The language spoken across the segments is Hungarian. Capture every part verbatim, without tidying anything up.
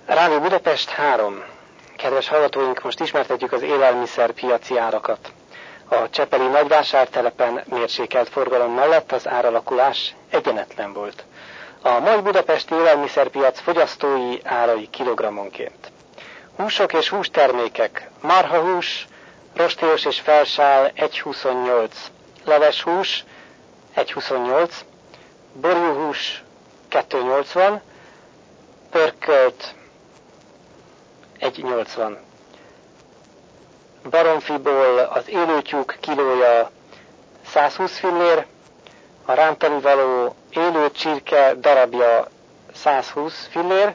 Rádió Budapest három. Kedves hallgatóink, most ismertetjük az élelmiszerpiaci árakat. A csepeli nagyvásártelepen mérsékelt forgalom mellett az áralakulás egyenetlen volt. A mai budapesti élelmiszerpiac fogyasztói árai kilogrammonként. Húsok és hústermékek. Marhahús, rostélyos és felsál egy huszonnyolc. Leveshús egy huszonnyolc. Borjúhús kettő nyolcvan. Pörkölt egy nyolcvan. Baromfiból az élőtyúk kilója száz húsz fillér, a rántani való élő csirke darabja száz húsz fillér,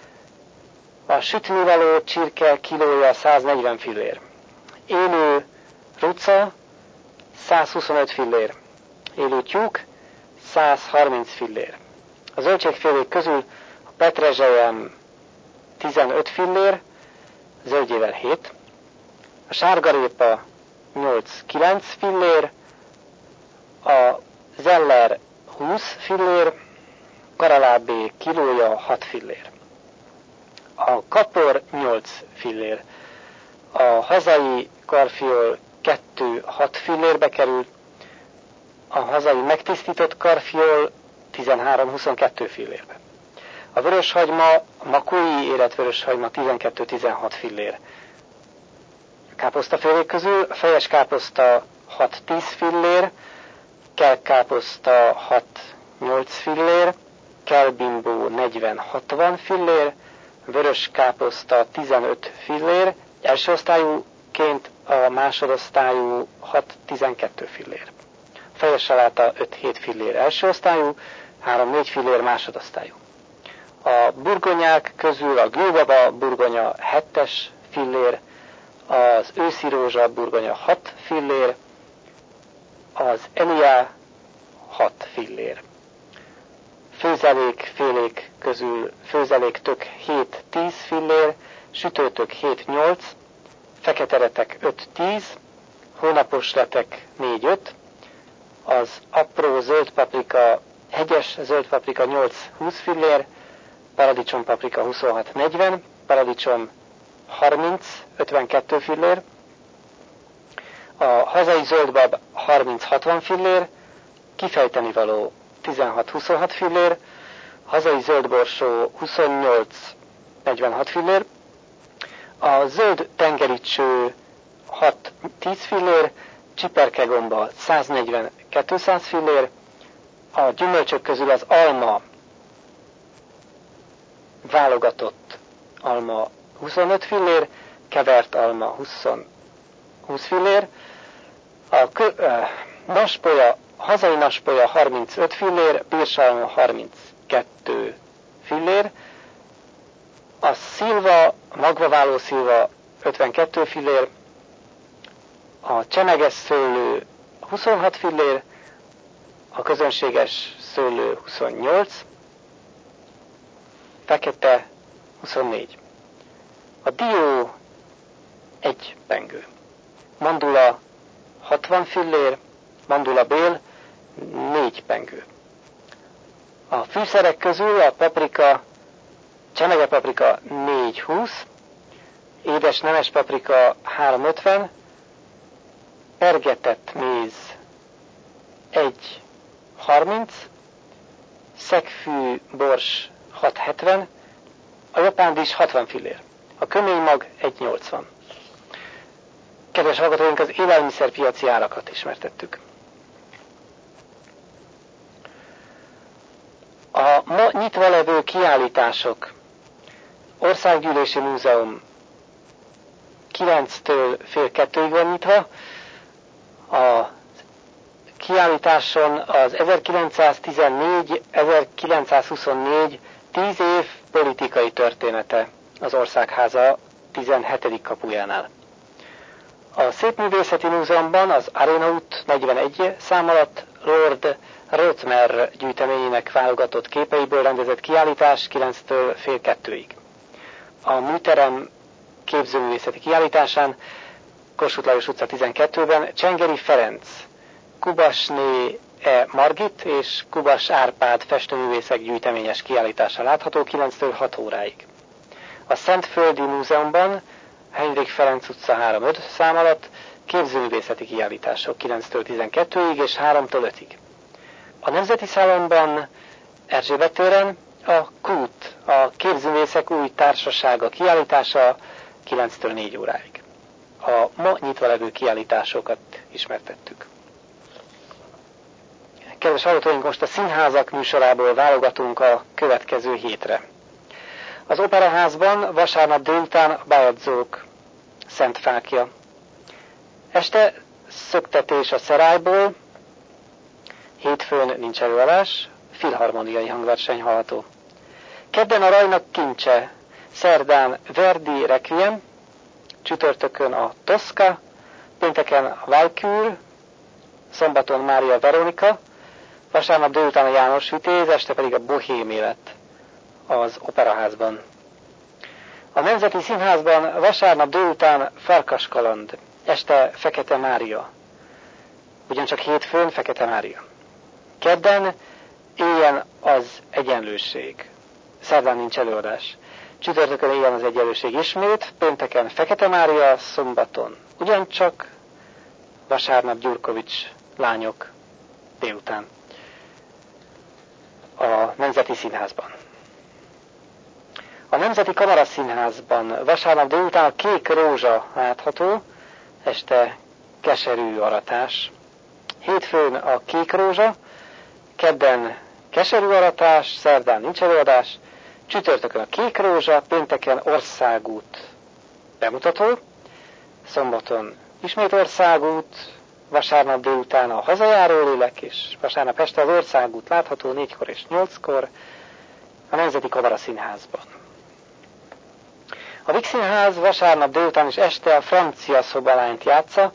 a sütni való csirke kilója száz negyven fillér. Élő ruca száz huszonöt fillér. Élő tyúk száz harminc fillér. A zöldségfélék közül a petrezselyem tizenöt fillér, zöldjével hét, a sárgarépa nyolc-kilenc fillér, a zeller húsz fillér, karalábé kilója hat fillér. A kapor nyolc fillér, a hazai karfiol kettő-hat fillérbe kerül, a hazai megtisztított karfiol tizenhárom-huszonkettő fillérbe. A vöröshagyma, a makói érett vöröshagyma tizenkettő-tizenhat fillér. A káposztafélék közül a fejes káposzta hat-tíz fillér, kelkáposzta hat-nyolc fillér, kelbimbó negyven-hatvan fillér, vörös káposzta tizenöt fillér, első osztályúként a másodosztályú hat-tizenkettő fillér. A fejes saláta öt-hét fillér első osztályú, három-négy fillér másodosztályú. A burgonyák közül a gőgaba burgonya hetes fillér, az őszi rózsa burgonya hat fillér, az eliá hat fillér. Főzelék félék közül főzelék tök hét-tíz fillér, sütőtök hét-nyolc, feketeretek öt-tíz, hónapos letek négy-öt, az apró zöld paprika, hegyes zöld paprika nyolc-húsz fillér, paradicsompaprika huszonhat-negyven, paradicsom harminc-ötvenkettő fillér, a hazai zöldbab harminc-hatvan fillér, kifejteni való tizenhat-huszonhat fillér, hazai zöldborsó huszonnyolc-negyvenhat fillér, a zöld tengericső hat-tíz fillér, csiperkegomba száznegyven-kétszáz fillér, a gyümölcsök közül az alma, válogatott alma huszonöt fillér, kevert alma húsz, húsz fillér, a kö, eh, naspolya, hazai naspolya harmincöt fillér, bírsalma harminckettő fillér, a szilva, magvaváló szilva ötvenkettő fillér, a csemeges szőlő huszonhat fillér, a közönséges szőlő huszonnyolc, fekete huszonnégy. A dió egy pengő. Mandula hatvan fillér, mandula bél négy pengő. A fűszerek közül a paprika, csemege paprika négy-húsz, édes nemes paprika három-ötven, pergetett méz egy harminc, szegfű bors hat-hetven, a japándis hatvan fillér, a köménymag egy nyolcvan. Kedves hallgatóink, az élelmiszerpiaci árakat ismertettük. A ma nyitva levő kiállítások: Országgyűlési Múzeum kilenctől fél kettőig van nyitva. A kiállításon az ezerkilencszáztizennégy-ezerkilencszázhuszonnégy tíz év politikai története az Országháza tizenhetedik kapujánál. A Szépművészeti Múzeumban az Aréna út negyvenegy szám alatt Lord Rotmer gyűjteményének válogatott képeiből rendezett kiállítás kilenctől fél kettőig. A műterem képzőművészeti kiállításán Kossuth Lajos utca tizenkettőben Csengeri Ferenc, Kubasné E. Margit és Kubas Árpád festőművészek gyűjteményes kiállítása látható kilenctől hat óráig. A Szentföldi Múzeumban, Henrik Ferenc utca három öt szám alatt képzőművészeti kiállítások kilenctől tizenkettőig és háromtól ötig. A Nemzeti Szálonban, Erzsébet téren a Kút, a Képzőművészek új társasága kiállítása kilenctől négy óráig. A ma nyitva levő kiállításokat ismertettük. Kedves hallgatóink, most a színházak műsorából válogatunk a következő hétre. Az Operaházban vasárnap délután a Bejadzók Szent Fákja. Este szöktetés a Szerályból, hétfőn nincs előadás, filharmoniai hangverseny hallható. Kedden a Rajnak kincse, szerdán Verdi Requiem, csütörtökön a Tosca, pénteken a Valkyr, szombaton Mária Veronika, vasárnap délután a János Vitéz, este pedig a Bohém élet az Operaházban. A Nemzeti Színházban vasárnap délután Farkas kaland, este Fekete Mária, ugyancsak hétfőn Fekete Mária. Kedden éjjel az Egyenlőség, szerdán nincs előadás. Csütörtökön éjjel az Egyenlőség ismét, pénteken Fekete Mária, szombaton ugyancsak, vasárnap Gyurkovics lányok délután a Nemzeti Színházban. A Nemzeti Kamaraszínházban vasárnap délután a Kék Rózsa látható, este Keserű aratás. Hétfőn a Kék Rózsa, kedden Keserű aratás, szerdán nincs előadás, csütörtökön a Kék Rózsa, pénteken Országút bemutató, szombaton ismét Országút, vasárnap délután a Hazajáró lélek, és vasárnap este az Országút látható négykor és nyolckor a Nemzeti Kamaraszínházban. A Víg Színház vasárnap délután és este a Francia szobalányt játsza,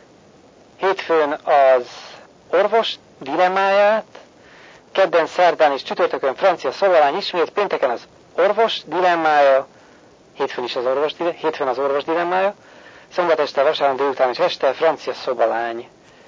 hétfőn az Orvos dilemmáját, kedden, szerdán és csütörtökön Francia szobalány ismét, pénteken az Orvos dilemmája, hétfőn is az Orvos, hétfőn az Orvos dilemmája, szombat este, vasárnap délután és este Francia szobalány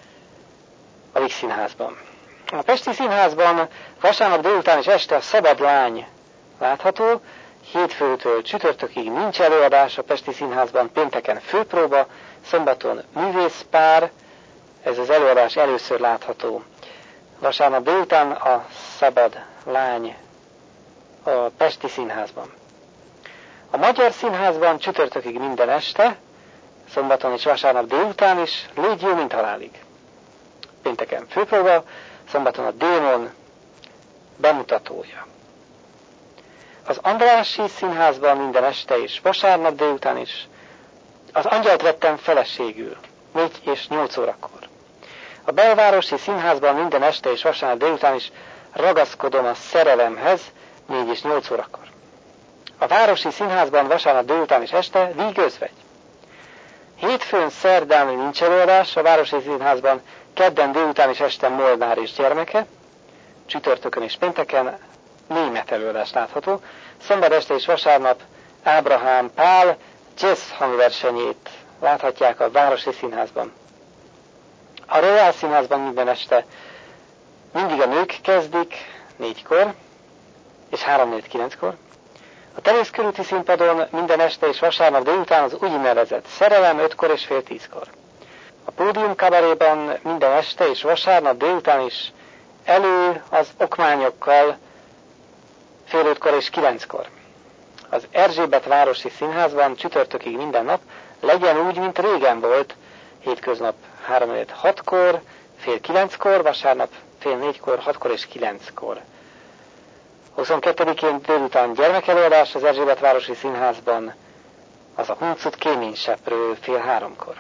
a Víg Színházban. A Pesti Színházban vasárnap délután és este a Szabad lány látható, hétfőtől csütörtökig nincs előadás a Pesti Színházban, pénteken főpróba, szombaton művészpár, ez az előadás először látható. Vasárnap délután a Szabad lány a Pesti Színházban. A Magyar Színházban csütörtökig minden este, szombaton és vasárnap délután is, Légy jó, mint halálig. Pénteken főpróba, szombaton a Démon bemutatója. Az Andrássy Színházban minden este és vasárnap délután is. Az Angyalt vettem feleségül, négy és nyolc órakor. A Belvárosi Színházban minden este és vasárnap délután is Ragaszkodom a szerelemhez, négy és nyolc órakor. A Városi Színházban vasárnap délután és este Víg özvegy. Hétfőn, szerdán nincs előadás a Városi Színházban, kedden délután és este Molnár és gyermeke, csütörtökön és pénteken német előadás látható, szombat este és vasárnap Ábrahám Pál jazz hangversenyét láthatják a Városi Színházban. A Royal Színházban minden este mindig a nők kezdik, négykor, és három négy kilenckor. A Terész körúti színpadon minden este és vasárnap délután az úgynevezett Szerelem ötkor és fél tízkor. A Pódium kabaréban minden este és vasárnap délután is elő az okmányokkal fél ötkor és kilenckor. Az Erzsébet városi színházban csütörtökig minden nap legyen úgy, mint régen volt, hétköznap három hatkor, fél kilenckor, vasárnap fél négykor, hatkor és kilenckor. huszonkettedikén délután gyermekelőadás az Erzsébet városi színházban, az a Huncut kéményseprő fél háromkor.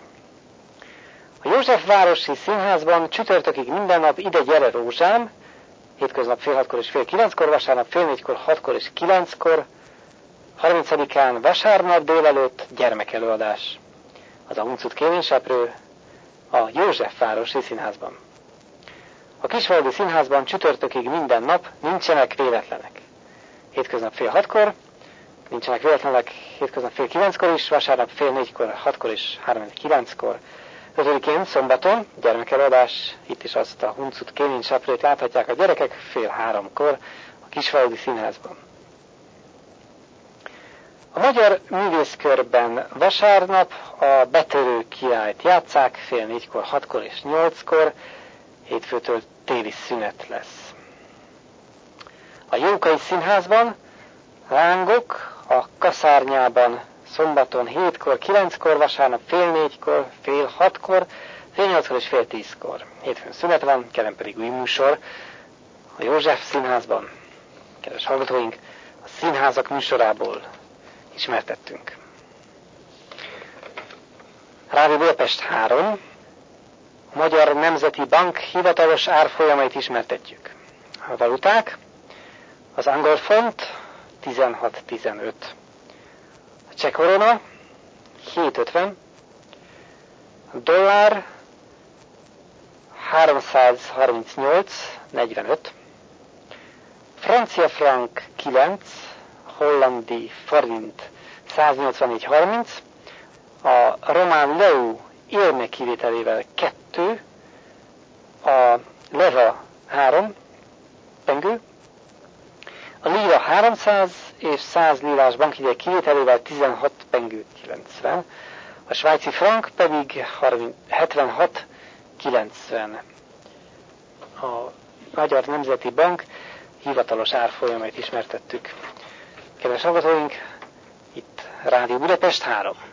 A József városi színházban csütörtökig minden nap Ide gyere rózsám, hétköznap fél hatkor és fél kilenckor, vasárnap fél négykor, hatkor és kilenckor, harmincadikán vasárnap délelőtt gyermekelőadás. Az a Huncut kéményseprő a József városi színházban. A Kisfaludi Színházban csütörtökig minden nap nincsenek véletlenek. Hétköznap fél hatkor, nincsenek véletlenek, hétköznap fél kilenckor is, vasárnap fél négykor, hatkor és három kilenckor. Ötödikén szombaton gyermekelőadás, itt is azt a Huncut kéményseprőt láthatják a gyerekek fél háromkor a Kisfaludi Színházban. A magyar művészkörben vasárnap a Betörő királyt játsszák, fél négykor, hatkor és nyolckor, hétfőtől téli szünet lesz. A Jókai Színházban lángok, a Kaszárnyában szombaton hétkor, kilenckor, vasárnap fél négykor, fél hatkor, fél nyolckor és fél tízkor. Hétfőn szünet van, kedden pedig új műsor a József Színházban. Kedves hallgatóink, a színházak műsorából ismertettünk. Rádió Budapest három. A Magyar Nemzeti Bank hivatalos árfolyamait ismertetjük. A valuták: az angol font tizenhat tizenöt, a cseh korona hét ötven, a dollár háromszázharmincnyolc negyvenöt, francia frank kilenc, hollandi forint száznyolcvannégy harminc, a román leu érme kivételével kettő, a leva három pengő, a lira háromszáz és száz lirás bankjegyek kivételével tizenhat pengő kilencven, a svájci frank pedig hetvenhat kilencven. A Magyar Nemzeti Bank hivatalos árfolyamait ismertettük. Kedves hallgatóink, itt Rádió Budapest három.